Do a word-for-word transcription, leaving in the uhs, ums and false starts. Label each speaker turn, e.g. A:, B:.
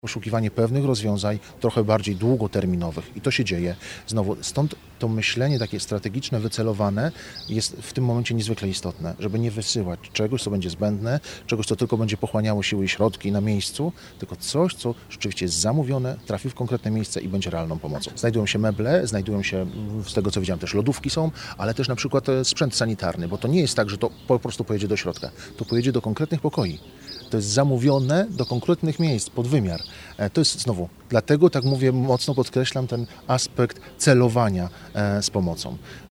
A: Poszukiwanie pewnych rozwiązań trochę bardziej długoterminowych i to się dzieje. Znowu, stąd to myślenie takie strategiczne, wycelowane jest w tym momencie niezwykle istotne, żeby nie wysyłać czegoś, co będzie zbędne, czegoś, co tylko będzie pochłaniało siły i środki na miejscu, tylko coś, co rzeczywiście jest zamówione, trafi w konkretne miejsce i będzie realną pomocą. Znajdują się meble, znajdują się, z tego co widziałem, też lodówki są, ale też na przykład sprzęt sanitarny, bo to nie jest tak, że to po prostu pojedzie do środka, to pojedzie do konkretnych pokoi. To jest zamówione do konkretnych miejsc, pod wymiar. To jest znowu, dlatego tak mówię, mocno podkreślam ten aspekt celowania z pomocą.